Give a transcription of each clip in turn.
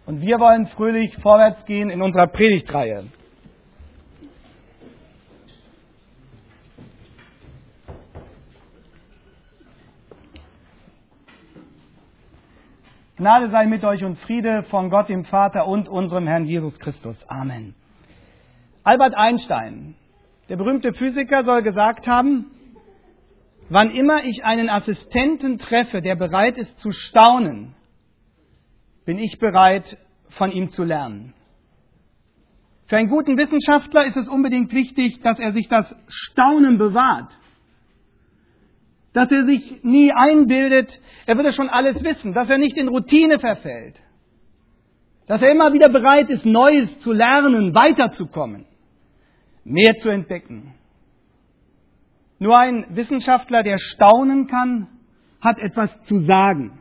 Und wir wollen fröhlich vorwärts gehen in unserer Predigtreihe. Gnade sei mit euch und Friede von Gott dem Vater und unserem Herrn Jesus Christus. Amen. Albert Einstein, der berühmte Physiker, soll gesagt haben: Wann immer ich einen Assistenten treffe, der bereit ist zu staunen, bin ich bereit, von ihm zu lernen. Für einen guten Wissenschaftler ist es unbedingt wichtig, dass er sich das Staunen bewahrt. Dass er sich nie einbildet, er würde schon alles wissen, dass er nicht in Routine verfällt. Dass er immer wieder bereit ist, Neues zu lernen, weiterzukommen, mehr zu entdecken. Nur ein Wissenschaftler, der staunen kann, hat etwas zu sagen.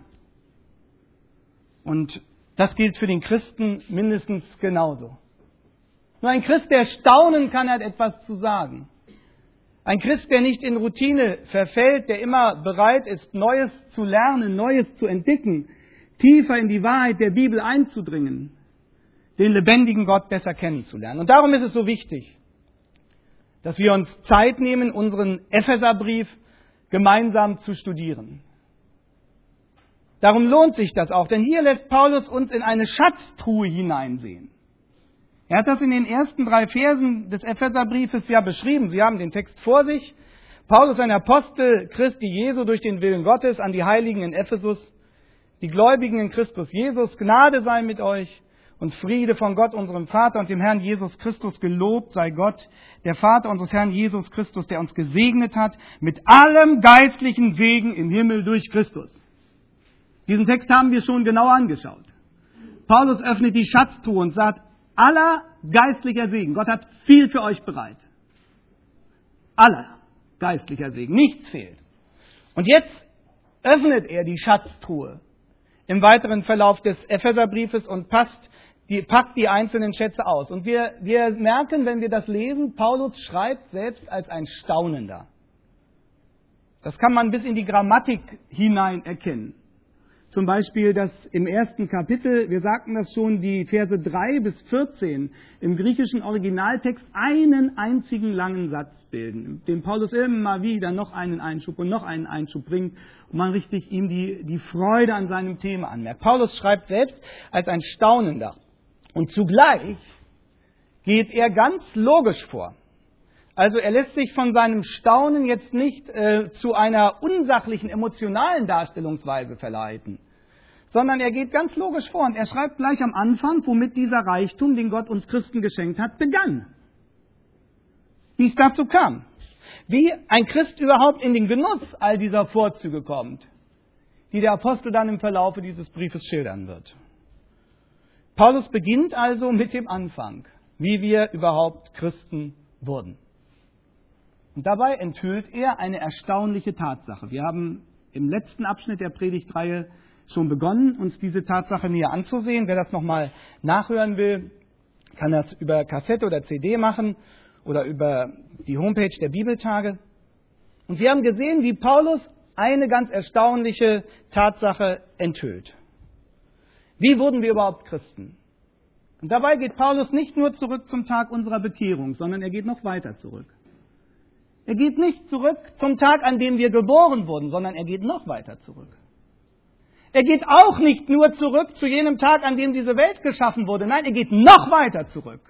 Und das gilt für den Christen mindestens genauso. Nur ein Christ, der staunen kann, hat etwas zu sagen. Ein Christ, der nicht in Routine verfällt, der immer bereit ist, Neues zu lernen, Neues zu entdecken, tiefer in die Wahrheit der Bibel einzudringen, den lebendigen Gott besser kennenzulernen. Und darum ist es so wichtig, dass wir uns Zeit nehmen, unseren Epheserbrief gemeinsam zu studieren. Darum lohnt sich das auch, denn hier lässt Paulus uns in eine Schatztruhe hineinsehen. Er hat das in den ersten 3 Versen des Epheserbriefes ja beschrieben. Sie haben den Text vor sich. Paulus, ein Apostel Christi Jesu durch den Willen Gottes an die Heiligen in Ephesus, die Gläubigen in Christus Jesus, Gnade sei mit euch und Friede von Gott, unserem Vater und dem Herrn Jesus Christus. Gelobt sei Gott, der Vater unseres Herrn Jesus Christus, der uns gesegnet hat mit allem geistlichen Segen im Himmel durch Christus. Diesen Text haben wir schon genau angeschaut. Paulus öffnet die Schatztruhe und sagt: Aller geistlicher Segen. Gott hat viel für euch bereit. Aller geistlicher Segen. Nichts fehlt. Und jetzt öffnet er die Schatztruhe im weiteren Verlauf des Epheserbriefes und packt die einzelnen Schätze aus. Und wir merken, wenn wir das lesen, Paulus schreibt selbst als ein Staunender. Das kann man bis in die Grammatik hinein erkennen. Zum Beispiel, dass im ersten Kapitel, wir sagten das schon, die Verse 3 bis 14 im griechischen Originaltext einen einzigen langen Satz bilden, dem Paulus immer wieder noch einen Einschub und noch einen Einschub bringt und man richtig ihm die Freude an seinem Thema anmerkt. Paulus schreibt selbst als ein Staunender und zugleich geht er ganz logisch vor. Also er lässt sich von seinem Staunen jetzt nicht zu einer unsachlichen, emotionalen Darstellungsweise verleiten, sondern er geht ganz logisch vor und er schreibt gleich am Anfang, womit dieser Reichtum, den Gott uns Christen geschenkt hat, begann. Wie es dazu kam. Wie ein Christ überhaupt in den Genuss all dieser Vorzüge kommt, die der Apostel dann im Verlaufe dieses Briefes schildern wird. Paulus beginnt also mit dem Anfang, wie wir überhaupt Christen wurden. Und dabei enthüllt er eine erstaunliche Tatsache. Wir haben im letzten Abschnitt der Predigtreihe schon begonnen, uns diese Tatsache näher anzusehen. Wer das nochmal nachhören will, kann das über Kassette oder CD machen oder über die Homepage der Bibeltage. Und wir haben gesehen, wie Paulus eine ganz erstaunliche Tatsache enthüllt. Wie wurden wir überhaupt Christen? Und dabei geht Paulus nicht nur zurück zum Tag unserer Bekehrung, sondern er geht noch weiter zurück. Er geht nicht zurück zum Tag, an dem wir geboren wurden, sondern er geht noch weiter zurück. Er geht auch nicht nur zurück zu jenem Tag, an dem diese Welt geschaffen wurde. Nein, er geht noch weiter zurück.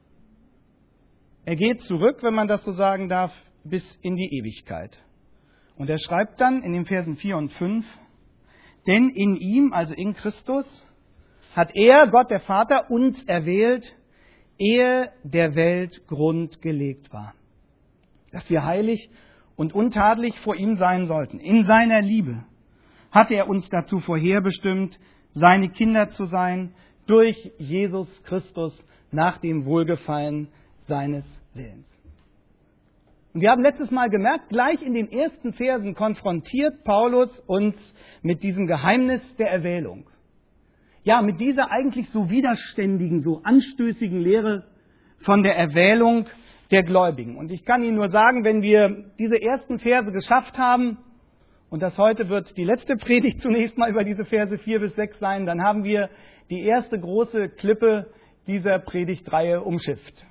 Er geht zurück, wenn man das so sagen darf, bis in die Ewigkeit. Und er schreibt dann in den Versen 4 und 5, denn in ihm, also in Christus, hat er, Gott der Vater, uns erwählt, ehe der Welt Grund gelegt war, dass wir heilig und untadelig vor ihm sein sollten. In seiner Liebe hat er uns dazu vorherbestimmt, seine Kinder zu sein, durch Jesus Christus nach dem Wohlgefallen seines Willens. Und wir haben letztes Mal gemerkt, gleich in den ersten Versen konfrontiert Paulus uns mit diesem Geheimnis der Erwählung. Ja, mit dieser eigentlich so widerständigen, so anstößigen Lehre von der Erwählung der Gläubigen. Und ich kann Ihnen nur sagen, wenn wir diese ersten Verse geschafft haben und das heute wird die letzte Predigt zunächst mal über diese Verse 4 bis 6 sein, dann haben wir die erste große Klippe dieser Predigtreihe umschifft.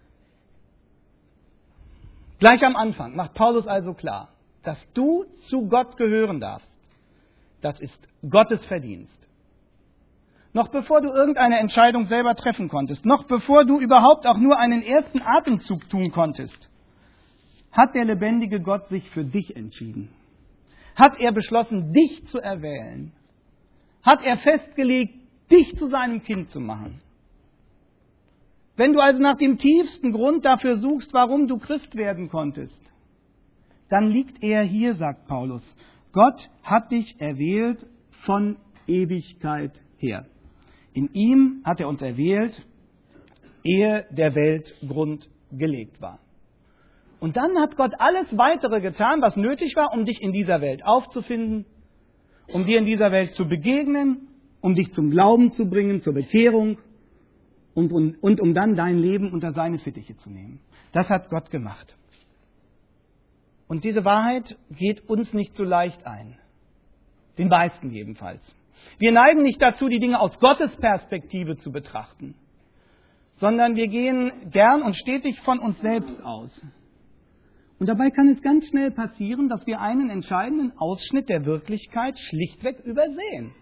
Gleich am Anfang macht Paulus also klar, dass du zu Gott gehören darfst. Das ist Gottes Verdienst. Noch bevor du irgendeine Entscheidung selber treffen konntest, noch bevor du überhaupt auch nur einen ersten Atemzug tun konntest, hat der lebendige Gott sich für dich entschieden. Hat er beschlossen, dich zu erwählen. Hat er festgelegt, dich zu seinem Kind zu machen. Wenn du also nach dem tiefsten Grund dafür suchst, warum du Christ werden konntest, dann liegt er hier, sagt Paulus. Gott hat dich erwählt von Ewigkeit her. In ihm hat er uns erwählt, ehe der Welt Grund gelegt war. Und dann hat Gott alles Weitere getan, was nötig war, um dich in dieser Welt aufzufinden, um dir in dieser Welt zu begegnen, um dich zum Glauben zu bringen, zur Bekehrung und um dann dein Leben unter seine Fittiche zu nehmen. Das hat Gott gemacht. Und diese Wahrheit geht uns nicht so leicht ein. Den meisten jedenfalls. Wir neigen nicht dazu, die Dinge aus Gottes Perspektive zu betrachten, sondern wir gehen gern und stetig von uns selbst aus. Und dabei kann es ganz schnell passieren, dass wir einen entscheidenden Ausschnitt der Wirklichkeit schlichtweg übersehen.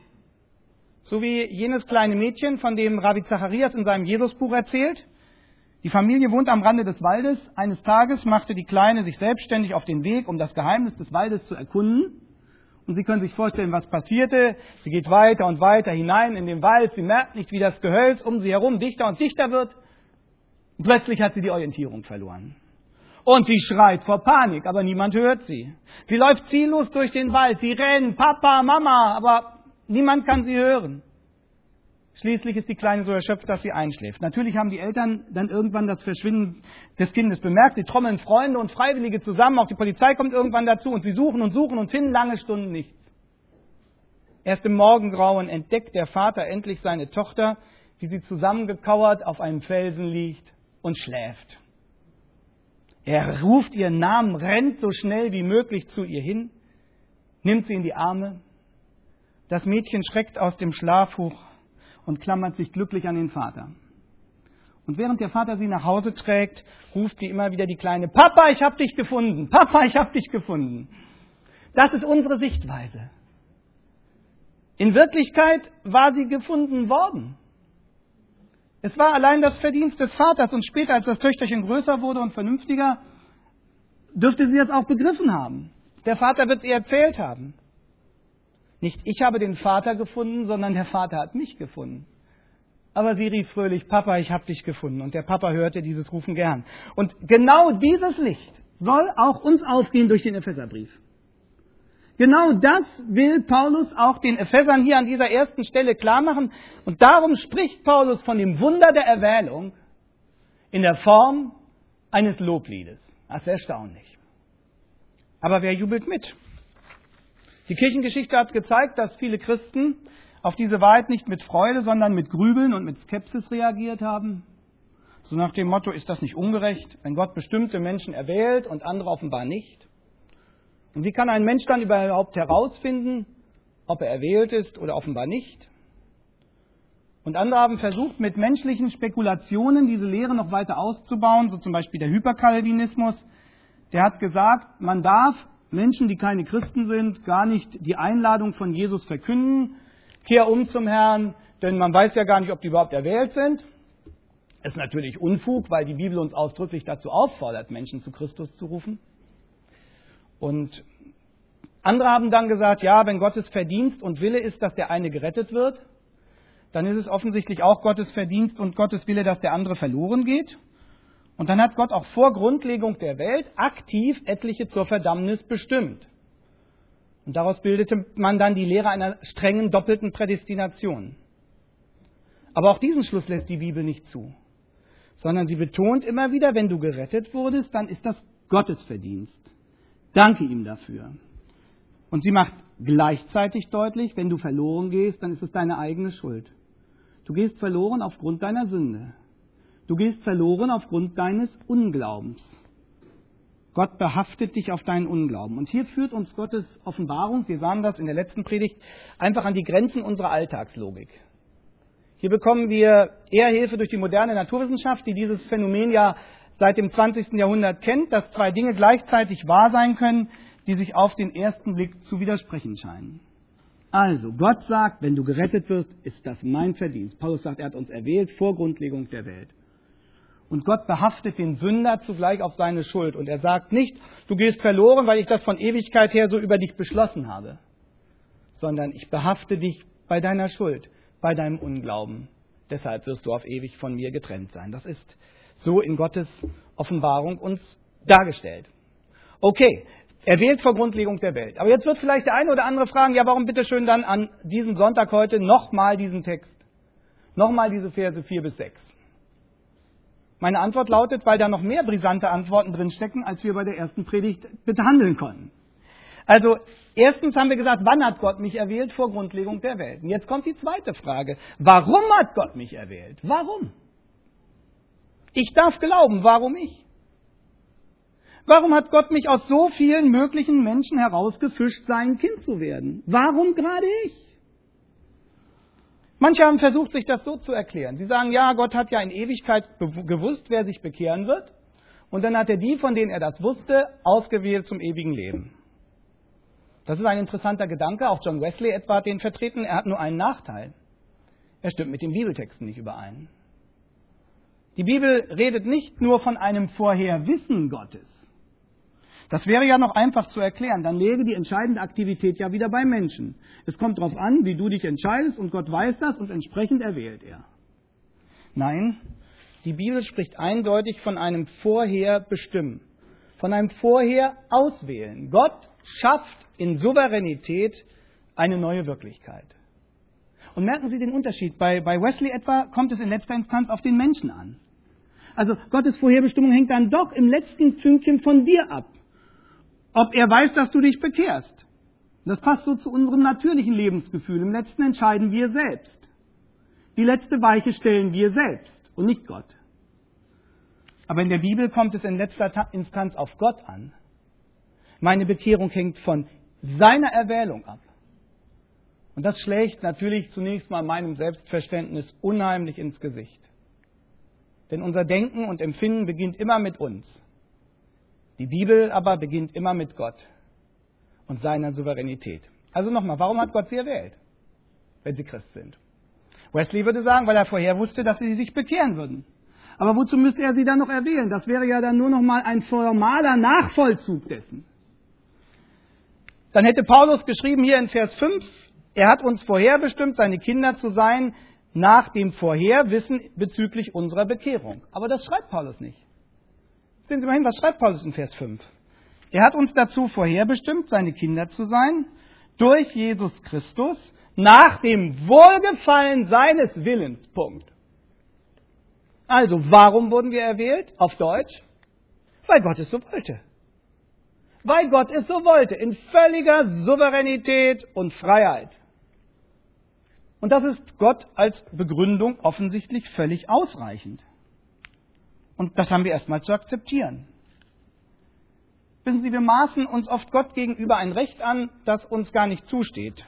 So wie jenes kleine Mädchen, von dem Rabbi Zacharias in seinem Jesusbuch erzählt. Die Familie wohnt am Rande des Waldes. Eines Tages machte die Kleine sich selbstständig auf den Weg, um das Geheimnis des Waldes zu erkunden. Und Sie können sich vorstellen, was passierte. Sie geht weiter und weiter hinein in den Wald. Sie merkt nicht, wie das Gehölz um sie herum dichter und dichter wird. Und plötzlich hat sie die Orientierung verloren. Und sie schreit vor Panik, aber niemand hört sie. Sie läuft ziellos durch den Wald. Sie rennt, Papa, Mama, aber niemand kann sie hören. Schließlich ist die Kleine so erschöpft, dass sie einschläft. Natürlich haben die Eltern dann irgendwann das Verschwinden des Kindes bemerkt. Sie trommeln Freunde und Freiwillige zusammen. Auch die Polizei kommt irgendwann dazu und sie suchen und suchen und finden lange Stunden nichts. Erst im Morgengrauen entdeckt der Vater endlich seine Tochter, wie sie zusammengekauert auf einem Felsen liegt und schläft. Er ruft ihren Namen, rennt so schnell wie möglich zu ihr hin, nimmt sie in die Arme. Das Mädchen schreckt aus dem Schlaf hoch und klammert sich glücklich an den Vater. Und während der Vater sie nach Hause trägt, ruft sie immer wieder die Kleine, Papa, ich hab dich gefunden, Papa, ich hab dich gefunden. Das ist unsere Sichtweise. In Wirklichkeit war sie gefunden worden. Es war allein das Verdienst des Vaters und später, als das Töchterchen größer wurde und vernünftiger, dürfte sie das auch begriffen haben. Der Vater wird es ihr erzählt haben. Nicht ich habe den Vater gefunden, sondern der Vater hat mich gefunden. Aber sie rief fröhlich, Papa, ich habe dich gefunden. Und der Papa hörte dieses Rufen gern. Und genau dieses Licht soll auch uns aufgehen durch den Epheserbrief. Genau das will Paulus auch den Ephesern hier an dieser ersten Stelle klar machen. Und darum spricht Paulus von dem Wunder der Erwählung in der Form eines Lobliedes. Das ist erstaunlich. Aber wer jubelt mit? Die Kirchengeschichte hat gezeigt, dass viele Christen auf diese Wahrheit nicht mit Freude, sondern mit Grübeln und mit Skepsis reagiert haben. So nach dem Motto, ist das nicht ungerecht, wenn Gott bestimmte Menschen erwählt und andere offenbar nicht? Und wie kann ein Mensch dann überhaupt herausfinden, ob er erwählt ist oder offenbar nicht? Und andere haben versucht, mit menschlichen Spekulationen diese Lehre noch weiter auszubauen, so zum Beispiel der Hyperkalvinismus. Der hat gesagt, man darf Menschen, die keine Christen sind, gar nicht die Einladung von Jesus verkünden. Kehr um zum Herrn, denn man weiß ja gar nicht, ob die überhaupt erwählt sind. Das ist natürlich Unfug, weil die Bibel uns ausdrücklich dazu auffordert, Menschen zu Christus zu rufen. Und andere haben dann gesagt, ja, wenn Gottes Verdienst und Wille ist, dass der eine gerettet wird, dann ist es offensichtlich auch Gottes Verdienst und Gottes Wille, dass der andere verloren geht. Und dann hat Gott auch vor Grundlegung der Welt aktiv etliche zur Verdammnis bestimmt. Und daraus bildete man dann die Lehre einer strengen doppelten Prädestination. Aber auch diesen Schluss lässt die Bibel nicht zu, sondern sie betont immer wieder, wenn du gerettet wurdest, dann ist das Gottes Verdienst. Danke ihm dafür. Und sie macht gleichzeitig deutlich, wenn du verloren gehst, dann ist es deine eigene Schuld. Du gehst verloren aufgrund deiner Sünde. Du gehst verloren aufgrund deines Unglaubens. Gott behaftet dich auf deinen Unglauben. Und hier führt uns Gottes Offenbarung, wir sahen das in der letzten Predigt, einfach an die Grenzen unserer Alltagslogik. Hier bekommen wir eher Hilfe durch die moderne Naturwissenschaft, die dieses Phänomen ja seit dem 20. Jahrhundert kennt, dass zwei Dinge gleichzeitig wahr sein können, die sich auf den ersten Blick zu widersprechen scheinen. Also, Gott sagt, wenn du gerettet wirst, ist das mein Verdienst. Paulus sagt, er hat uns erwählt vor Grundlegung der Welt. Und Gott behaftet den Sünder zugleich auf seine Schuld. Und er sagt nicht, du gehst verloren, weil ich das von Ewigkeit her so über dich beschlossen habe. Sondern ich behafte dich bei deiner Schuld, bei deinem Unglauben. Deshalb wirst du auf ewig von mir getrennt sein. Das ist so in Gottes Offenbarung uns dargestellt. Okay, er wählt vor Grundlegung der Welt. Aber jetzt wird vielleicht der eine oder andere fragen, ja, warum bitteschön dann an diesem Sonntag heute nochmal diesen Text? Nochmal diese Verse 4 bis 6. Meine Antwort lautet, weil da noch mehr brisante Antworten drinstecken, als wir bei der ersten Predigt behandeln konnten. Also, erstens haben wir gesagt, wann hat Gott mich erwählt? Vor Grundlegung der Welt. Und jetzt kommt die zweite Frage. Warum hat Gott mich erwählt? Warum? Ich darf glauben, warum ich? Warum hat Gott mich aus so vielen möglichen Menschen herausgefischt, sein Kind zu werden? Warum gerade ich? Manche haben versucht, sich das so zu erklären. Sie sagen, ja, Gott hat ja in Ewigkeit gewusst, wer sich bekehren wird. Und dann hat er die, von denen er das wusste, ausgewählt zum ewigen Leben. Das ist ein interessanter Gedanke. Auch John Wesley etwa hat den vertreten. Er hat nur einen Nachteil. Er stimmt mit den Bibeltexten nicht überein. Die Bibel redet nicht nur von einem Vorherwissen Gottes. Das wäre ja noch einfach zu erklären. Dann läge die entscheidende Aktivität ja wieder beim Menschen. Es kommt darauf an, wie du dich entscheidest und Gott weiß das und entsprechend erwählt er. Nein, die Bibel spricht eindeutig von einem Vorherbestimmen, von einem Vorherauswählen. Gott schafft in Souveränität eine neue Wirklichkeit. Und merken Sie den Unterschied. Bei Wesley etwa kommt es in letzter Instanz auf den Menschen an. Also Gottes Vorherbestimmung hängt dann doch im letzten Fünkchen von dir ab. Ob er weiß, dass du dich bekehrst. Das passt so zu unserem natürlichen Lebensgefühl. Im Letzten entscheiden wir selbst. Die letzte Weiche stellen wir selbst und nicht Gott. Aber in der Bibel kommt es in letzter Instanz auf Gott an. Meine Bekehrung hängt von seiner Erwählung ab. Und das schlägt natürlich zunächst mal meinem Selbstverständnis unheimlich ins Gesicht. Denn unser Denken und Empfinden beginnt immer mit uns. Die Bibel aber beginnt immer mit Gott und seiner Souveränität. Also nochmal, warum hat Gott sie erwählt, wenn sie Christ sind? Wesley würde sagen, weil er vorher wusste, dass sie sich bekehren würden. Aber wozu müsste er sie dann noch erwählen? Das wäre ja dann nur noch mal ein formaler Nachvollzug dessen. Dann hätte Paulus geschrieben hier in Vers 5, er hat uns vorherbestimmt, seine Kinder zu sein, nach dem Vorherwissen bezüglich unserer Bekehrung. Aber das schreibt Paulus nicht. Sehen Sie mal hin, was schreibt Paulus in Vers 5? Er hat uns dazu vorherbestimmt, seine Kinder zu sein, durch Jesus Christus, nach dem Wohlgefallen seines Willens. Punkt. Also, warum wurden wir erwählt? Auf Deutsch? Weil Gott es so wollte. Weil Gott es so wollte, in völliger Souveränität und Freiheit. Und das ist Gott als Begründung offensichtlich völlig ausreichend. Und das haben wir erstmal zu akzeptieren. Wissen Sie, wir maßen uns oft Gott gegenüber ein Recht an, das uns gar nicht zusteht.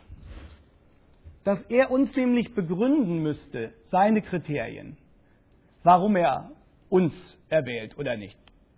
Dass er uns nämlich begründen müsste, seine Kriterien, warum er uns erwählt oder nicht.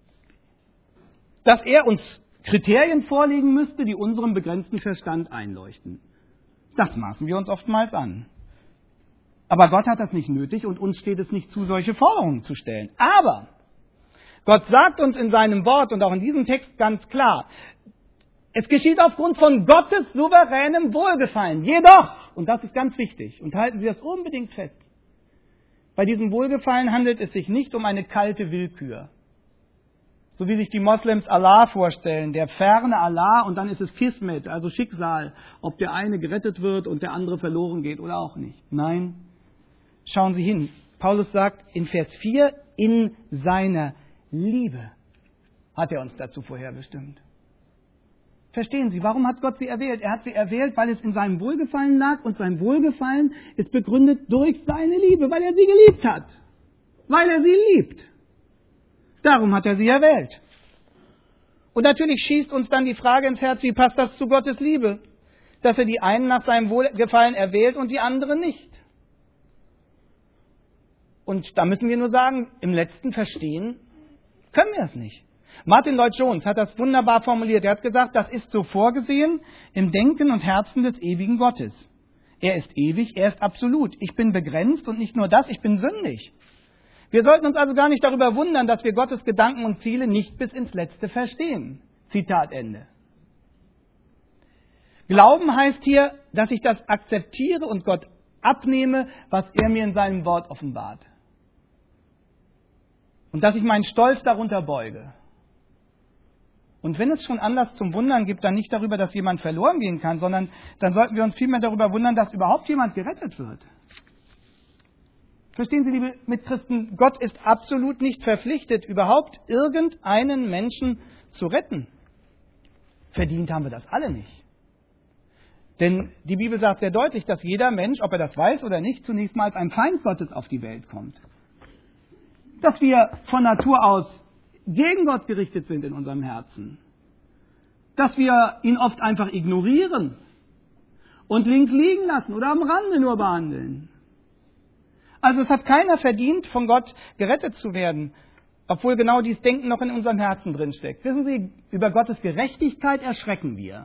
Dass er uns Kriterien vorlegen müsste, die unserem begrenzten Verstand einleuchten. Das maßen wir uns oftmals an. Aber Gott hat das nicht nötig und uns steht es nicht zu, solche Forderungen zu stellen. Aber Gott sagt uns in seinem Wort und auch in diesem Text ganz klar, es geschieht aufgrund von Gottes souveränem Wohlgefallen. Jedoch, und das ist ganz wichtig, und halten Sie das unbedingt fest, bei diesem Wohlgefallen handelt es sich nicht um eine kalte Willkür. So wie sich die Moslems Allah vorstellen, der ferne Allah und dann ist es Kismet, also Schicksal, ob der eine gerettet wird und der andere verloren geht oder auch nicht. Nein, schauen Sie hin. Paulus sagt in Vers 4, in seiner Liebe hat er uns dazu vorherbestimmt. Verstehen Sie, warum hat Gott sie erwählt? Er hat sie erwählt, weil es in seinem Wohlgefallen lag und sein Wohlgefallen ist begründet durch seine Liebe, weil er sie geliebt hat. Weil er sie liebt. Darum hat er sie erwählt. Und natürlich schießt uns dann die Frage ins Herz, wie passt das zu Gottes Liebe? Dass er die einen nach seinem Wohlgefallen erwählt und die anderen nicht. Und da müssen wir nur sagen, im letzten Verstehen können wir es nicht. Martin Lloyd-Jones hat das wunderbar formuliert. Er hat gesagt, das ist so vorgesehen im Denken und Herzen des ewigen Gottes. Er ist ewig, er ist absolut. Ich bin begrenzt und nicht nur das, ich bin sündig. Wir sollten uns also gar nicht darüber wundern, dass wir Gottes Gedanken und Ziele nicht bis ins Letzte verstehen. Zitat Ende. Glauben heißt hier, dass ich das akzeptiere und Gott abnehme, was er mir in seinem Wort offenbart. Und dass ich meinen Stolz darunter beuge. Und wenn es schon Anlass zum Wundern gibt, dann nicht darüber, dass jemand verloren gehen kann, sondern dann sollten wir uns vielmehr darüber wundern, dass überhaupt jemand gerettet wird. Verstehen Sie, liebe Mitchristen, Gott ist absolut nicht verpflichtet, überhaupt irgendeinen Menschen zu retten. Verdient haben wir das alle nicht. Denn die Bibel sagt sehr deutlich, dass jeder Mensch, ob er das weiß oder nicht, zunächst mal als ein Feind Gottes auf die Welt kommt. Dass wir von Natur aus gegen Gott gerichtet sind in unserem Herzen. Dass wir ihn oft einfach ignorieren und links liegen lassen oder am Rande nur behandeln. Also es hat keiner verdient, von Gott gerettet zu werden, obwohl genau dieses Denken noch in unserem Herzen drinsteckt. Wissen Sie, über Gottes Gerechtigkeit erschrecken wir.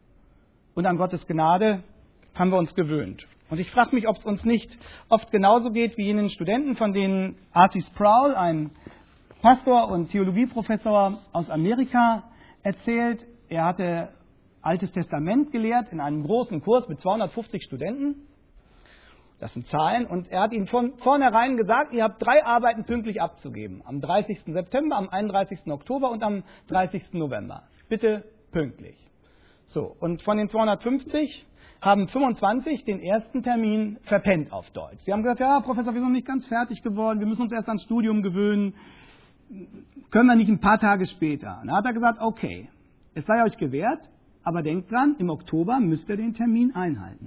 Und an Gottes Gnade haben wir uns gewöhnt. Und ich frage mich, ob es uns nicht oft genauso geht wie jenen Studenten, von denen R.C. Sproul, ein Pastor und Theologieprofessor aus Amerika, erzählt. Er hatte Altes Testament gelehrt in einem großen Kurs mit 250 Studenten. Das sind Zahlen. Und er hat ihnen von vornherein gesagt, ihr habt 3 Arbeiten pünktlich abzugeben. Am 30. September, am 31. Oktober und am 30. November. Bitte pünktlich. So, und von den 250 haben 25 den ersten Termin verpennt auf Deutsch. Sie haben gesagt, ja, Professor, wir sind noch nicht ganz fertig geworden, wir müssen uns erst ans Studium gewöhnen. Können wir nicht ein paar Tage später? Und dann hat er gesagt, okay, es sei euch gewährt, aber denkt dran, im Oktober müsst ihr den Termin einhalten.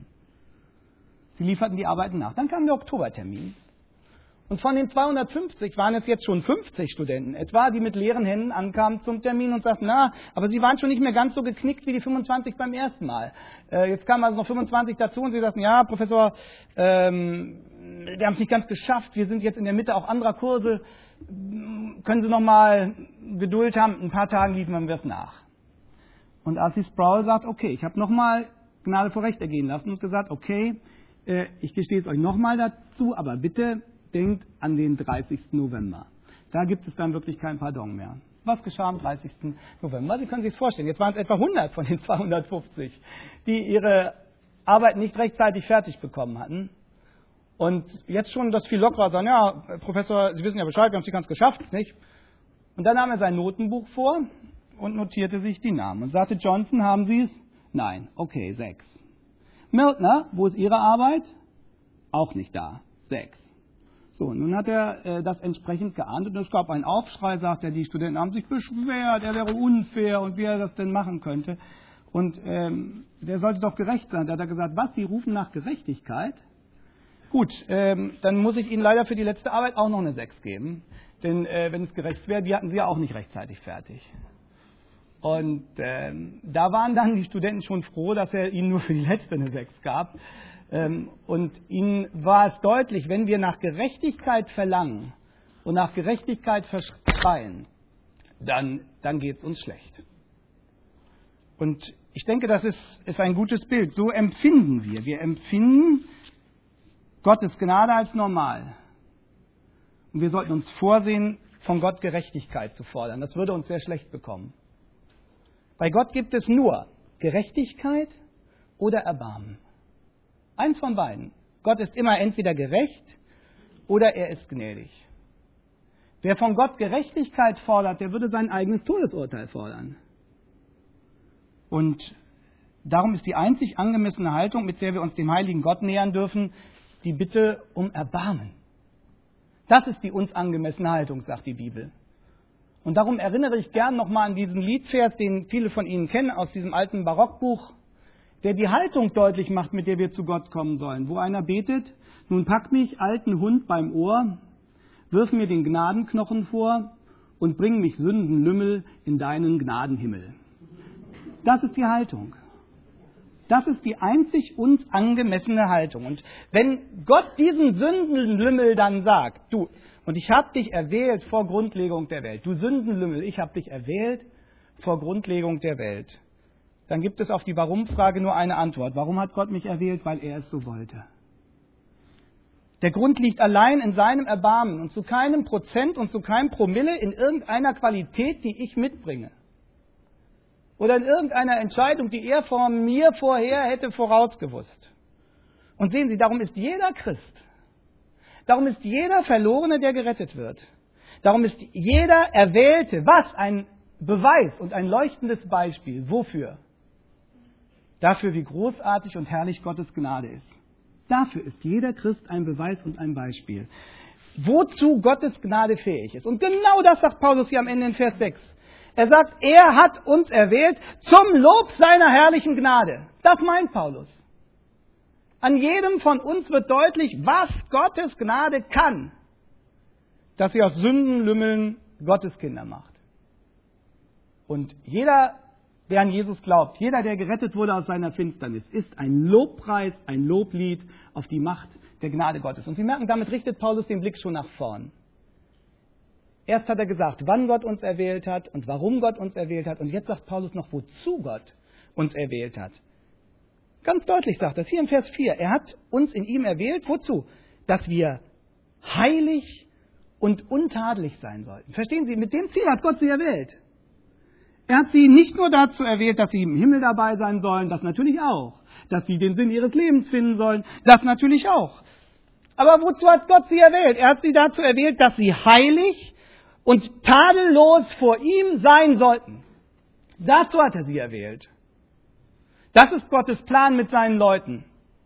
Sie lieferten die Arbeiten nach. Dann kam der Oktobertermin. Und von den 250 waren es jetzt schon 50 Studenten etwa, die mit leeren Händen ankamen zum Termin und sagten, na, aber sie waren schon nicht mehr ganz so geknickt wie die 25 beim ersten Mal. Jetzt kamen also noch 25 dazu und sie sagten, ja, Professor, wir haben es nicht ganz geschafft, wir sind jetzt in der Mitte auch anderer Kurse, können Sie noch mal Geduld haben, in ein paar Tagen liefern wir es nach. Und R.C. Sproul sagt, okay, ich habe nochmal Gnade vor Recht ergehen lassen und gesagt, okay, ich gestehe es euch nochmal dazu, aber bitte denkt an den 30. November. Da gibt es dann wirklich kein Pardon mehr. Was geschah am 30. November? Sie können sich es vorstellen. Jetzt waren es etwa 100 von den 250, die ihre Arbeit nicht rechtzeitig fertig bekommen hatten. Und jetzt schon das viel lockerer sagen, ja, Professor, Sie wissen ja Bescheid, wir haben es nicht ganz geschafft, nicht? Und dann nahm er sein Notenbuch vor und notierte sich die Namen und sagte, Johnson, haben Sie es? Nein. Okay, 6. Miltner, wo ist Ihre Arbeit? Auch nicht da. 6. So, nun hat er das entsprechend geahndet und es gab einen Aufschrei, sagt er, die Studenten haben sich beschwert, er wäre unfair und wie er das denn machen könnte. Und der sollte doch gerecht sein. Da hat er gesagt, was, Sie rufen nach Gerechtigkeit? Gut, dann muss ich Ihnen leider für die letzte Arbeit auch noch eine 6 geben. Denn wenn es gerecht wäre, die hatten Sie ja auch nicht rechtzeitig fertig. Und da waren dann die Studenten schon froh, dass er ihnen nur für die letzte eine 6 gab. Und ihnen war es deutlich, wenn wir nach Gerechtigkeit verlangen und nach Gerechtigkeit verschreien, dann geht es uns schlecht. Und ich denke, das ist ein gutes Bild. So empfinden wir. Wir empfinden Gottes Gnade als normal. Und wir sollten uns vorsehen, von Gott Gerechtigkeit zu fordern. Das würde uns sehr schlecht bekommen. Bei Gott gibt es nur Gerechtigkeit oder Erbarmen. Eins von beiden. Gott ist immer entweder gerecht oder er ist gnädig. Wer von Gott Gerechtigkeit fordert, der würde sein eigenes Todesurteil fordern. Und darum ist die einzig angemessene Haltung, mit der wir uns dem heiligen Gott nähern dürfen, die Bitte um Erbarmen. Das ist die uns angemessene Haltung, sagt die Bibel. Und darum erinnere ich gern nochmal an diesen Liedvers, den viele von Ihnen kennen, aus diesem alten Barockbuch, der die Haltung deutlich macht, mit der wir zu Gott kommen sollen. Wo einer betet, nun pack mich, alten Hund, beim Ohr, wirf mir den Gnadenknochen vor und bring mich Sündenlümmel in deinen Gnadenhimmel. Das ist die Haltung. Das ist die einzig uns angemessene Haltung. Und wenn Gott diesen Sündenlümmel dann sagt, du, und ich habe dich erwählt vor Grundlegung der Welt, du Sündenlümmel, ich habe dich erwählt vor Grundlegung der Welt, dann gibt es auf die Warum-Frage nur eine Antwort. Warum hat Gott mich erwählt? Weil er es so wollte. Der Grund liegt allein in seinem Erbarmen und zu keinem Prozent und zu keinem Promille in irgendeiner Qualität, die ich mitbringe. Oder in irgendeiner Entscheidung, die er von mir vorher hätte vorausgewusst. Und sehen Sie, darum ist jeder Christ, darum ist jeder Verlorene, der gerettet wird. Darum ist jeder Erwählte, was? Ein Beweis und ein leuchtendes Beispiel. Wofür? Dafür, wie großartig und herrlich Gottes Gnade ist. Dafür ist jeder Christ ein Beweis und ein Beispiel. Wozu Gottes Gnade fähig ist. Und genau das sagt Paulus hier am Ende in Vers 6. Er sagt, er hat uns erwählt zum Lob seiner herrlichen Gnade. Das meint Paulus. An jedem von uns wird deutlich, was Gottes Gnade kann. Dass sie aus Sündenlümmeln Gottes Kinder macht. Und jeder, der an Jesus glaubt, jeder, der gerettet wurde aus seiner Finsternis, ist ein Lobpreis, ein Loblied auf die Macht der Gnade Gottes. Und Sie merken, damit richtet Paulus den Blick schon nach vorn. Erst hat er gesagt, wann Gott uns erwählt hat und warum Gott uns erwählt hat. Und jetzt sagt Paulus noch, wozu Gott uns erwählt hat. Ganz deutlich sagt er es hier im Vers 4. Er hat uns in ihm erwählt, wozu? Dass wir heilig und untadelig sein sollten. Verstehen Sie, mit dem Ziel hat Gott sie erwählt. Er hat sie nicht nur dazu erwählt, dass sie im Himmel dabei sein sollen, das natürlich auch. Dass sie den Sinn ihres Lebens finden sollen, das natürlich auch. Aber wozu hat Gott sie erwählt? Er hat sie dazu erwählt, dass sie heilig und tadellos vor ihm sein sollten. Dazu hat er sie erwählt. Das ist Gottes Plan mit seinen Leuten.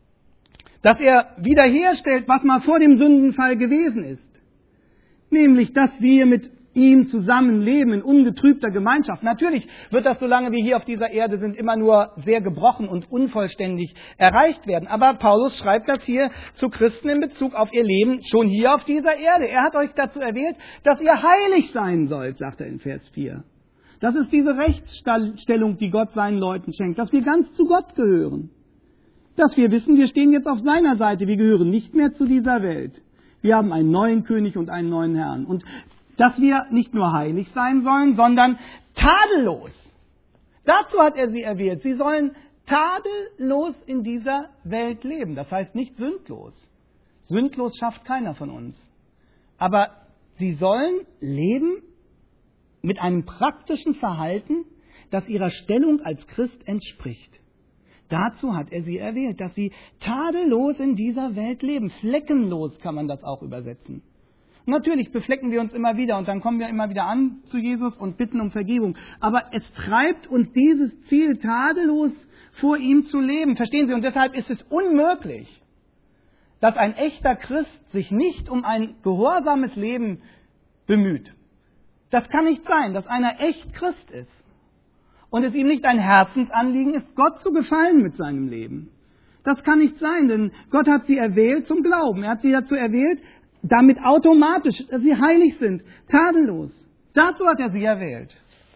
Dass er wiederherstellt, was mal vor dem Sündenfall gewesen ist. Nämlich, dass wir mit ihm zusammenleben in ungetrübter Gemeinschaft. Natürlich wird das, solange wir hier auf dieser Erde sind, immer nur sehr gebrochen und unvollständig erreicht werden. Aber Paulus schreibt das hier zu Christen in Bezug auf ihr Leben schon hier auf dieser Erde. Er hat euch dazu erwählt, dass ihr heilig sein sollt, sagt er in Vers 4. Das ist diese Rechtsstellung, die Gott seinen Leuten schenkt, dass wir ganz zu Gott gehören. Dass wir wissen, wir stehen jetzt auf seiner Seite, wir gehören nicht mehr zu dieser Welt. Wir haben einen neuen König und einen neuen Herrn. Und dass wir nicht nur heilig sein sollen, sondern tadellos. Dazu hat er sie erwählt. Sie sollen tadellos in dieser Welt leben. Das heißt nicht sündlos. Sündlos schafft keiner von uns. Aber sie sollen leben mit einem praktischen Verhalten, das ihrer Stellung als Christ entspricht. Dazu hat er sie erwählt, dass sie tadellos in dieser Welt leben. Fleckenlos kann man das auch übersetzen. Natürlich beflecken wir uns immer wieder und dann kommen wir immer wieder an zu Jesus und bitten um Vergebung. Aber es treibt uns dieses Ziel, tadellos vor ihm zu leben. Verstehen Sie? Und deshalb ist es unmöglich, dass ein echter Christ sich nicht um ein gehorsames Leben bemüht. Das kann nicht sein, dass einer echt Christ ist und es ihm nicht ein Herzensanliegen ist, Gott zu gefallen mit seinem Leben. Das kann nicht sein, denn Gott hat sie erwählt zum Glauben. Er hat sie dazu erwählt, damit automatisch, dass sie heilig sind, tadellos. Dazu hat er sie erwählt.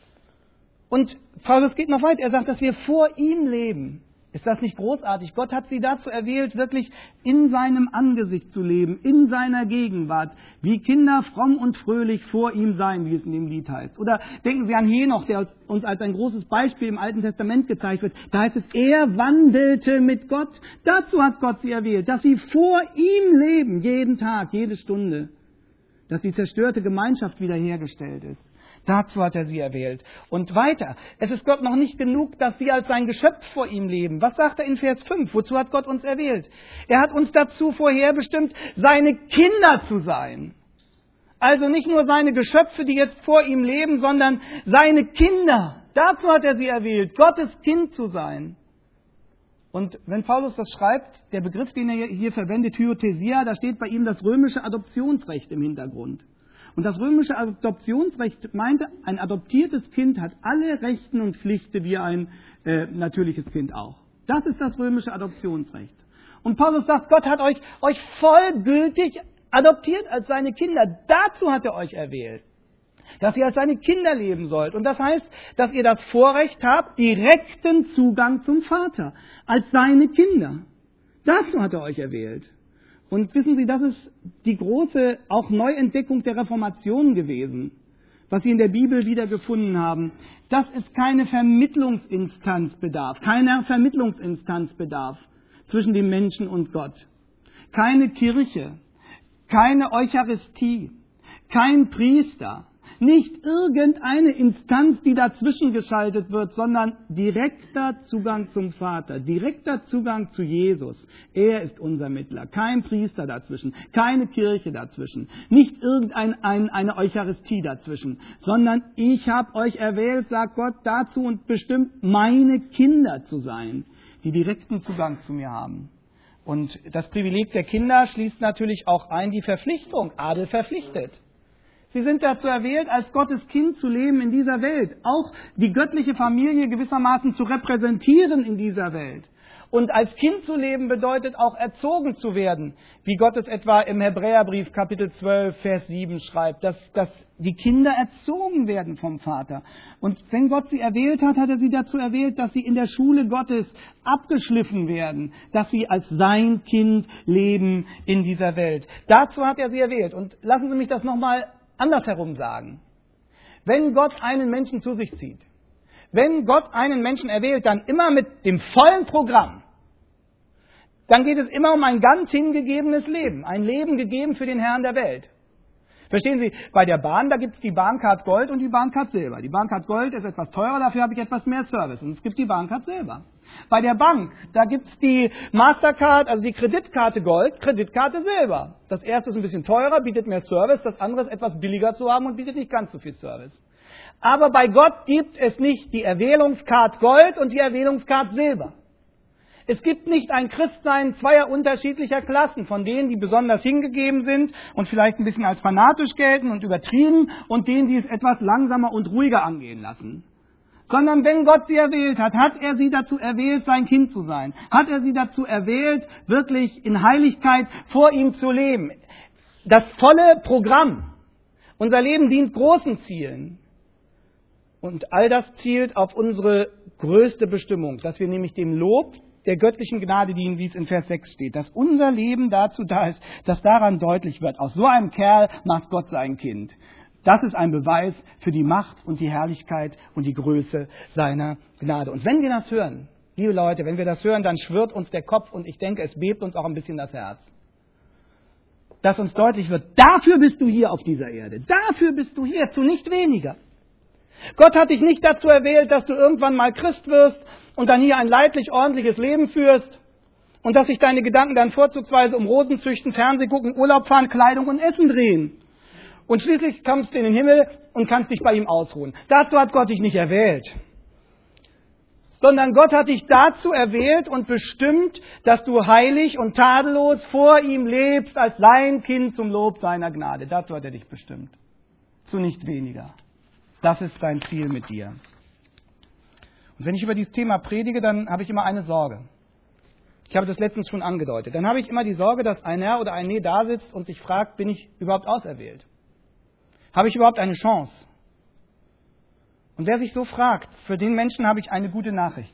Und Paulus geht noch weiter. Er sagt, dass wir vor ihm leben. Ist das nicht großartig? Gott hat sie dazu erwählt, wirklich in seinem Angesicht zu leben, in seiner Gegenwart, wie Kinder fromm und fröhlich vor ihm sein, wie es in dem Lied heißt. Oder denken Sie an Henoch, der uns als ein großes Beispiel im Alten Testament gezeigt wird. Da heißt es, er wandelte mit Gott. Dazu hat Gott sie erwählt, dass sie vor ihm leben, jeden Tag, jede Stunde. Dass die zerstörte Gemeinschaft wiederhergestellt ist. Dazu hat er sie erwählt. Und weiter. Es ist Gott noch nicht genug, dass sie als sein Geschöpf vor ihm leben. Was sagt er in Vers 5? Wozu hat Gott uns erwählt? Er hat uns dazu vorherbestimmt, seine Kinder zu sein. Also nicht nur seine Geschöpfe, die jetzt vor ihm leben, sondern seine Kinder. Dazu hat er sie erwählt, Gottes Kind zu sein. Und wenn Paulus das schreibt, der Begriff, den er hier verwendet, Hyothesia, da steht bei ihm das römische Adoptionsrecht im Hintergrund. Und das römische Adoptionsrecht meinte, ein adoptiertes Kind hat alle Rechten und Pflichten wie ein natürliches Kind auch. Das ist das römische Adoptionsrecht. Und Paulus sagt, Gott hat euch vollgültig adoptiert als seine Kinder. Dazu hat er euch erwählt. dass ihr als seine Kinder leben sollt. Und das heißt, dass ihr das Vorrecht habt, direkten Zugang zum Vater, als seine Kinder. Dazu hat er euch erwählt. Und wissen Sie, das ist die große auch Neuentdeckung der Reformation gewesen, was Sie in der Bibel wiedergefunden haben, dass es keine Vermittlungsinstanz bedarf, keiner Vermittlungsinstanz bedarf zwischen dem Menschen und Gott. Keine Kirche, keine Eucharistie, kein Priester, nicht irgendeine Instanz, die dazwischen geschaltet wird, sondern direkter Zugang zum Vater, direkter Zugang zu Jesus. Er ist unser Mittler, kein Priester dazwischen, keine Kirche dazwischen, nicht irgendeine Eucharistie dazwischen, sondern ich habe euch erwählt, sagt Gott, dazu und bestimmt meine Kinder zu sein, die direkten Zugang zu mir haben. Und das Privileg der Kinder schließt natürlich auch ein die Verpflichtung, Adel verpflichtet. Sie sind dazu erwählt, als Gottes Kind zu leben in dieser Welt, auch die göttliche Familie gewissermaßen zu repräsentieren in dieser Welt. Und als Kind zu leben bedeutet auch erzogen zu werden, wie Gott es etwa im Hebräerbrief Kapitel 12, Vers 7 schreibt, dass die Kinder erzogen werden vom Vater. Und wenn Gott sie erwählt hat, hat er sie dazu erwählt, dass sie in der Schule Gottes abgeschliffen werden, dass sie als sein Kind leben in dieser Welt. Dazu hat er sie erwählt. Und lassen Sie mich das nochmal andersherum sagen. Wenn Gott einen Menschen zu sich zieht, wenn Gott einen Menschen erwählt, dann immer mit dem vollen Programm, dann geht es immer um ein ganz hingegebenes Leben, ein Leben gegeben für den Herrn der Welt. Verstehen Sie, bei der Bahn, da gibt es die Bahncard Gold und die Bahncard Silber. Die Bahncard Gold ist etwas teurer, dafür habe ich etwas mehr Service. Und es gibt die Bahncard Silber. Bei der Bank, da gibt es die Mastercard, also die Kreditkarte Gold, Kreditkarte Silber. Das erste ist ein bisschen teurer, bietet mehr Service, das andere ist etwas billiger zu haben und bietet nicht ganz so viel Service. Aber bei Gott gibt es nicht die Erwählungskarte Gold und die Erwählungskarte Silber. Es gibt nicht ein Christsein zweier unterschiedlicher Klassen, von denen, die besonders hingegeben sind und vielleicht ein bisschen als fanatisch gelten und übertrieben und denen, die es etwas langsamer und ruhiger angehen lassen. Sondern wenn Gott sie erwählt hat, hat er sie dazu erwählt, sein Kind zu sein. Hat er sie dazu erwählt, wirklich in Heiligkeit vor ihm zu leben. Das volle Programm. Unser Leben dient großen Zielen. Und all das zielt auf unsere größte Bestimmung, dass wir nämlich dem Lob der göttlichen Gnade dienen, wie es in Vers 6 steht. Dass unser Leben dazu da ist, dass daran deutlich wird, aus so einem Kerl macht Gott sein Kind. Das ist ein Beweis für die Macht und die Herrlichkeit und die Größe seiner Gnade. Und wenn wir das hören, liebe Leute, wenn wir das hören, dann schwirrt uns der Kopf und ich denke, es bebt uns auch ein bisschen das Herz. Dass uns deutlich wird, dafür bist du hier auf dieser Erde. Dafür bist du hier, zu nicht weniger. Gott hat dich nicht dazu erwählt, dass du irgendwann mal Christ wirst und dann hier ein leidlich ordentliches Leben führst und dass sich deine Gedanken dann vorzugsweise um Rosenzüchten, Fernseh gucken, Urlaub fahren, Kleidung und Essen drehen. Und schließlich kommst du in den Himmel und kannst dich bei ihm ausruhen. Dazu hat Gott dich nicht erwählt. Sondern Gott hat dich dazu erwählt und bestimmt, dass du heilig und tadellos vor ihm lebst als sein Kind zum Lob seiner Gnade. Dazu hat er dich bestimmt. Zu nicht weniger. Das ist sein Ziel mit dir. Und wenn ich über dieses Thema predige, dann habe ich immer eine Sorge. Ich habe das letztens schon angedeutet. Dann habe ich immer die Sorge, dass ein Herr oder ein Nee da sitzt und sich fragt, bin ich überhaupt auserwählt? Habe ich überhaupt eine Chance? Und wer sich so fragt, für den Menschen habe ich eine gute Nachricht.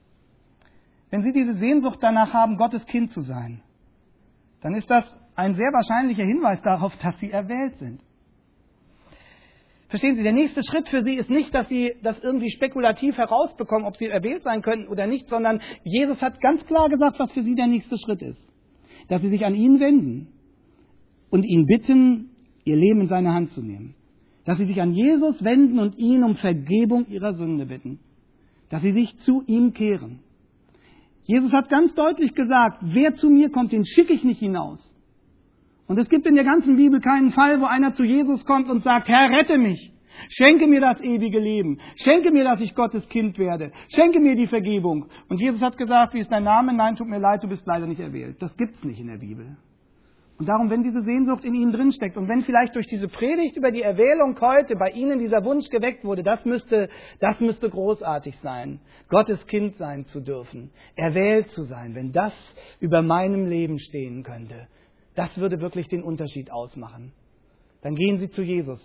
Wenn Sie diese Sehnsucht danach haben, Gottes Kind zu sein, dann ist das ein sehr wahrscheinlicher Hinweis darauf, dass Sie erwählt sind. Verstehen Sie, der nächste Schritt für Sie ist nicht, dass Sie das irgendwie spekulativ herausbekommen, ob Sie erwählt sein könnten oder nicht, sondern Jesus hat ganz klar gesagt, was für Sie der nächste Schritt ist. Dass Sie sich an ihn wenden und ihn bitten, Ihr Leben in seine Hand zu nehmen. Dass Sie sich an Jesus wenden und ihn um Vergebung Ihrer Sünde bitten. Dass Sie sich zu ihm kehren. Jesus hat ganz deutlich gesagt, wer zu mir kommt, den schicke ich nicht hinaus. Und es gibt in der ganzen Bibel keinen Fall, wo einer zu Jesus kommt und sagt, Herr, rette mich, schenke mir das ewige Leben, schenke mir, dass ich Gottes Kind werde, schenke mir die Vergebung. Und Jesus hat gesagt, wie ist dein Name? Nein, tut mir leid, du bist leider nicht erwählt. Das gibt's nicht in der Bibel. Und darum, wenn diese Sehnsucht in Ihnen drinsteckt und wenn vielleicht durch diese Predigt über die Erwählung heute bei Ihnen dieser Wunsch geweckt wurde, das müsste großartig sein, Gottes Kind sein zu dürfen, erwählt zu sein, wenn das über meinem Leben stehen könnte. Das würde wirklich den Unterschied ausmachen. Dann gehen Sie zu Jesus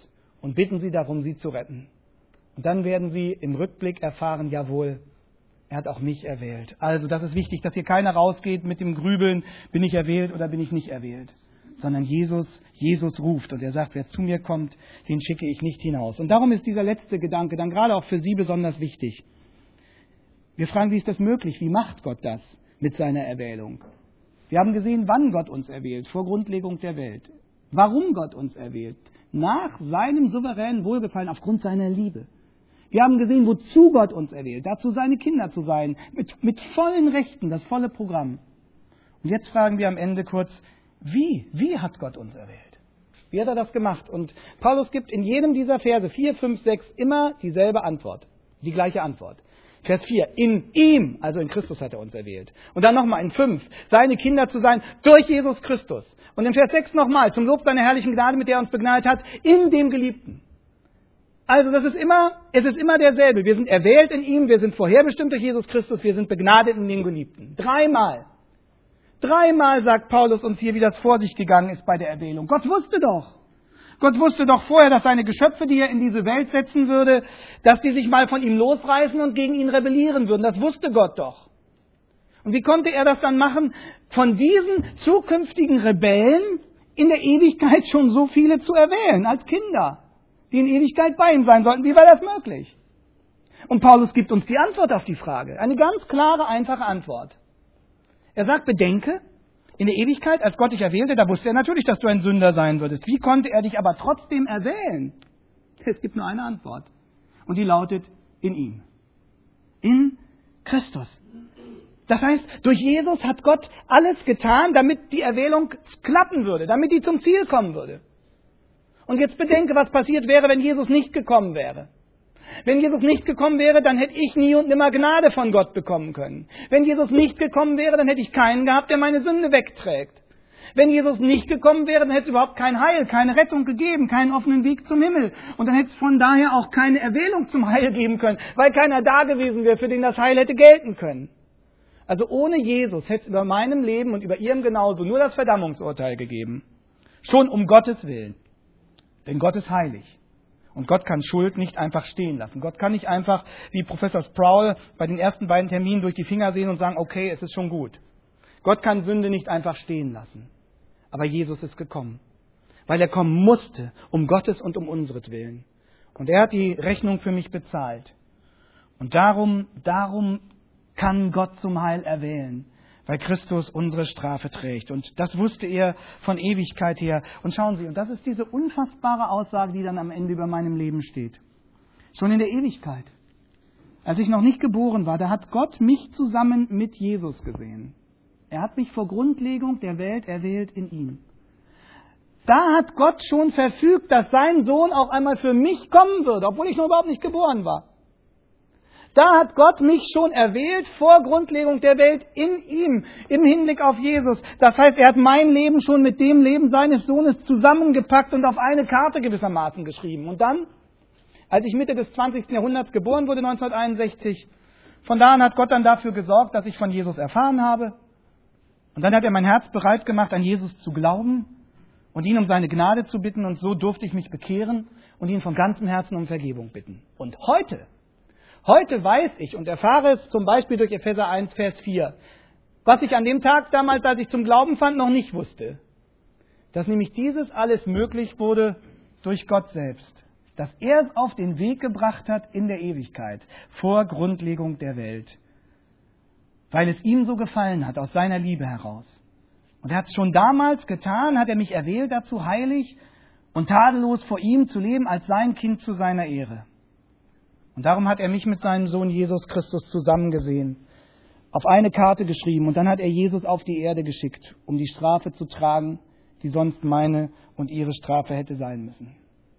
und bitten sie darum, sie zu retten. Und dann werden sie im Rückblick erfahren, jawohl, er hat auch mich erwählt. Also das ist wichtig, dass hier keiner rausgeht mit dem Grübeln, bin ich erwählt oder bin ich nicht erwählt. Sondern Jesus ruft und er sagt, wer zu mir kommt, den schicke ich nicht hinaus. Und darum ist dieser letzte Gedanke dann gerade auch für Sie besonders wichtig. Wir fragen, wie ist das möglich? Wie macht Gott das mit seiner Erwählung? Wir haben gesehen, wann Gott uns erwählt, vor Grundlegung der Welt. Warum Gott uns erwählt? Nach seinem souveränen Wohlgefallen, aufgrund seiner Liebe. Wir haben gesehen, wozu Gott uns erwählt, dazu seine Kinder zu sein, mit vollen Rechten, das volle Programm. Und jetzt fragen wir am Ende kurz, wie hat Gott uns erwählt? Wie hat er das gemacht? Und Paulus gibt in jedem dieser Verse 4, 5, 6 immer dieselbe Antwort, die gleiche Antwort. Vers 4, in ihm, also in Christus hat er uns erwählt. Und dann nochmal in 5, seine Kinder zu sein durch Jesus Christus. Und in Vers 6 nochmal, zum Lob seiner herrlichen Gnade, mit der er uns begnadet hat, in dem Geliebten. Also es ist immer derselbe. Wir sind erwählt in ihm, wir sind vorherbestimmt durch Jesus Christus, wir sind begnadet in dem Geliebten. Dreimal sagt Paulus uns hier, wie das vor sich gegangen ist bei der Erwählung. Gott wusste doch vorher, dass seine Geschöpfe, die er in diese Welt setzen würde, dass die sich mal von ihm losreißen und gegen ihn rebellieren würden. Das wusste Gott doch. Und wie konnte er das dann machen? Von diesen zukünftigen Rebellen in der Ewigkeit schon so viele zu erwählen, als Kinder, die in Ewigkeit bei ihm sein sollten. Wie war das möglich? Und Paulus gibt uns die Antwort auf die Frage. Eine ganz klare, einfache Antwort. Er sagt, bedenke, in der Ewigkeit, als Gott dich erwählte, da wusste er natürlich, dass du ein Sünder sein würdest. Wie konnte er dich aber trotzdem erwählen? Es gibt nur eine Antwort. Und die lautet, in ihm. In Christus. Das heißt, durch Jesus hat Gott alles getan, damit die Erwählung klappen würde, damit die zum Ziel kommen würde. Und jetzt bedenke, was passiert wäre, wenn Jesus nicht gekommen wäre. Wenn Jesus nicht gekommen wäre, dann hätte ich nie und nimmer Gnade von Gott bekommen können. Wenn Jesus nicht gekommen wäre, dann hätte ich keinen gehabt, der meine Sünde wegträgt. Wenn Jesus nicht gekommen wäre, dann hätte es überhaupt kein Heil, keine Rettung gegeben, keinen offenen Weg zum Himmel. Und dann hätte es von daher auch keine Erwählung zum Heil geben können, weil keiner da gewesen wäre, für den das Heil hätte gelten können. Also ohne Jesus hätte es über meinem Leben und über Ihrem genauso nur das Verdammungsurteil gegeben. Schon um Gottes Willen. Denn Gott ist heilig. Und Gott kann Schuld nicht einfach stehen lassen. Gott kann nicht einfach, wie Professor Sproul bei den ersten beiden Terminen durch die Finger sehen und sagen, okay, es ist schon gut. Gott kann Sünde nicht einfach stehen lassen. Aber Jesus ist gekommen. Weil er kommen musste, um Gottes und um unseretwillen. Und er hat die Rechnung für mich bezahlt. Und darum kann Gott zum Heil erwählen. Weil Christus unsere Strafe trägt. Und das wusste er von Ewigkeit her. Und schauen Sie, und das ist diese unfassbare Aussage, die dann am Ende über meinem Leben steht. Schon in der Ewigkeit. Als ich noch nicht geboren war, da hat Gott mich zusammen mit Jesus gesehen. Er hat mich vor Grundlegung der Welt erwählt in ihm. Da hat Gott schon verfügt, dass sein Sohn auch einmal für mich kommen würde, obwohl ich noch überhaupt nicht geboren war. Da hat Gott mich schon erwählt vor Grundlegung der Welt in ihm, im Hinblick auf Jesus. Das heißt, er hat mein Leben schon mit dem Leben seines Sohnes zusammengepackt und auf eine Karte gewissermaßen geschrieben. Und dann, als ich Mitte des 20. Jahrhunderts geboren wurde, 1961, von da an hat Gott dann dafür gesorgt, dass ich von Jesus erfahren habe. Und dann hat er mein Herz bereit gemacht, an Jesus zu glauben und ihn um seine Gnade zu bitten. Und so durfte ich mich bekehren und ihn von ganzem Herzen um Vergebung bitten. Und Heute weiß ich und erfahre es zum Beispiel durch Epheser 1, Vers 4, was ich an dem Tag damals, als ich zum Glauben fand, noch nicht wusste. Dass nämlich dieses alles möglich wurde durch Gott selbst. Dass er es auf den Weg gebracht hat in der Ewigkeit, vor Grundlegung der Welt. Weil es ihm so gefallen hat, aus seiner Liebe heraus. Und er hat es schon damals getan, hat er mich erwählt dazu, heilig und tadellos vor ihm zu leben, als sein Kind zu seiner Ehre. Und darum hat er mich mit seinem Sohn Jesus Christus zusammengesehen, auf eine Karte geschrieben und dann hat er Jesus auf die Erde geschickt, um die Strafe zu tragen, die sonst meine und ihre Strafe hätte sein müssen.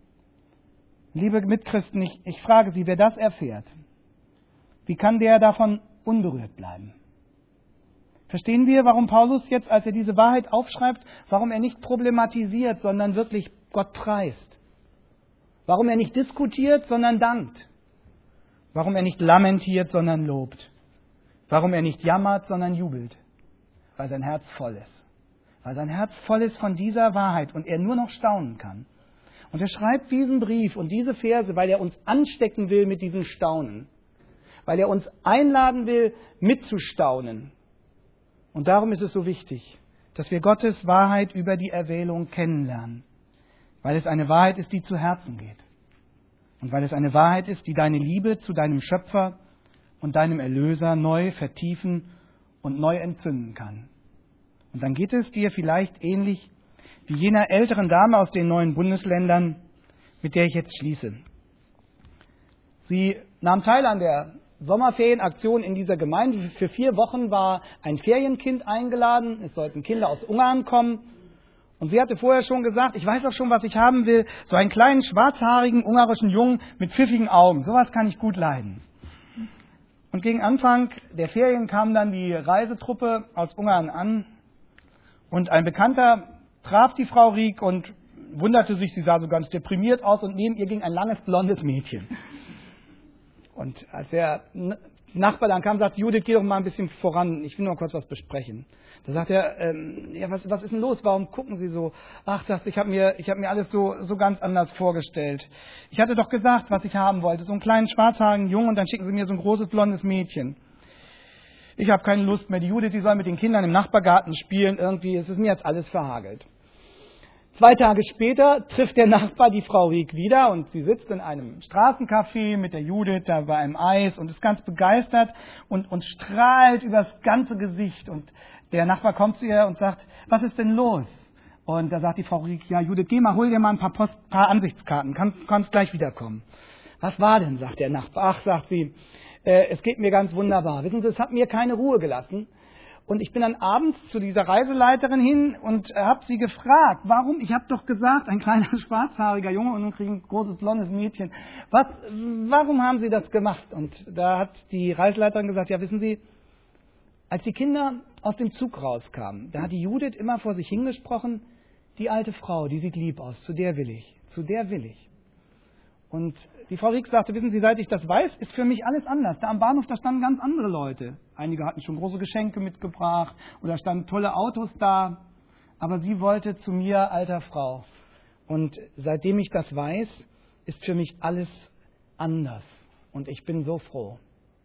Liebe Mitchristen, ich frage Sie, wer das erfährt, wie kann der davon unberührt bleiben? Verstehen wir, warum Paulus jetzt, als er diese Wahrheit aufschreibt, warum er nicht problematisiert, sondern wirklich Gott preist? Warum er nicht diskutiert, sondern dankt? Warum er nicht lamentiert, sondern lobt. Warum er nicht jammert, sondern jubelt. Weil sein Herz voll ist. Weil sein Herz voll ist von dieser Wahrheit und er nur noch staunen kann. Und er schreibt diesen Brief und diese Verse, weil er uns anstecken will mit diesem Staunen. Weil er uns einladen will, mitzustaunen. Und darum ist es so wichtig, dass wir Gottes Wahrheit über die Erwählung kennenlernen. Weil es eine Wahrheit ist, die zu Herzen geht. Und weil es eine Wahrheit ist, die deine Liebe zu deinem Schöpfer und deinem Erlöser neu vertiefen und neu entzünden kann. Und dann geht es dir vielleicht ähnlich wie jener älteren Dame aus den 9 Bundesländern, mit der ich jetzt schließe. Sie nahm teil an der Sommerferienaktion in dieser Gemeinde. Für 4 Wochen war ein Ferienkind eingeladen. Es sollten Kinder aus Ungarn kommen. Und sie hatte vorher schon gesagt, ich weiß auch schon, was ich haben will. So einen kleinen, schwarzhaarigen, ungarischen Jungen mit pfiffigen Augen. Sowas kann ich gut leiden. Und gegen Anfang der Ferien kam dann die Reisetruppe aus Ungarn an. Und ein Bekannter traf die Frau Rieck und wunderte sich, sie sah so ganz deprimiert aus. Und neben ihr ging ein langes, blondes Mädchen. Und als der Nachbar dann kam, sagte Judith, geh doch mal ein bisschen voran, ich will nur kurz was besprechen. Da sagt er, ja, was ist denn los, warum gucken Sie so? Ach, sagt, ich hab mir alles so ganz anders vorgestellt. Ich hatte doch gesagt, was ich haben wollte, so einen kleinen schwarzhaarigen Jungen und dann schicken Sie mir so ein großes blondes Mädchen. Ich habe keine Lust mehr, die Judith, die soll mit den Kindern im Nachbargarten spielen, irgendwie ist es mir jetzt alles verhagelt. 2 Tage später trifft der Nachbar die Frau Rieck wieder und sie sitzt in einem Straßencafé mit der Judith da bei einem Eis und ist ganz begeistert und strahlt übers ganze Gesicht. Und der Nachbar kommt zu ihr und sagt, was ist denn los? Und da sagt die Frau Rieck, ja Judith, geh mal, hol dir mal ein paar Ansichtskarten, kannst gleich wiederkommen. Was war denn, sagt der Nachbar. Ach, sagt sie, es geht mir ganz wunderbar. Wissen Sie, es hat mir keine Ruhe gelassen. Und ich bin dann abends zu dieser Reiseleiterin hin und habe sie gefragt, warum, ich habe doch gesagt, ein kleiner schwarzhaariger Junge und nun kriege ich ein großes blondes Mädchen. Warum haben Sie das gemacht? Und da hat die Reiseleiterin gesagt, ja wissen Sie, als die Kinder aus dem Zug rauskamen, da hat die Judith immer vor sich hingesprochen, die alte Frau, die sieht lieb aus, zu der will ich. Und die Frau Rieck sagte, wissen Sie, seit ich das weiß, ist für mich alles anders. Da am Bahnhof, da standen ganz andere Leute. Einige hatten schon große Geschenke mitgebracht oder standen tolle Autos da. Aber sie wollte zu mir, alter Frau. Und seitdem ich das weiß, ist für mich alles anders. Und ich bin so froh.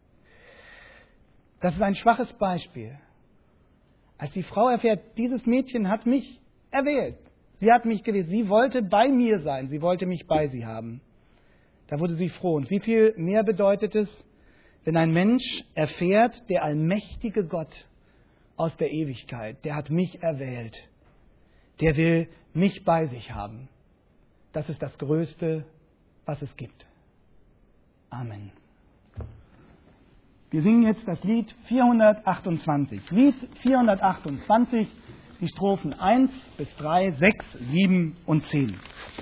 Das ist ein schwaches Beispiel. Als die Frau erfährt, dieses Mädchen hat mich erwählt. Sie hat mich gewählt. Sie wollte bei mir sein. Sie wollte mich bei sie haben. Da wurde sie froh. Und wie viel mehr bedeutet es, wenn ein Mensch erfährt, der allmächtige Gott aus der Ewigkeit, der hat mich erwählt. Der will mich bei sich haben. Das ist das Größte, was es gibt. Amen. Wir singen jetzt das Lied 428. Lied 428, die Strophen 1 bis 3, 6, 7 und 10.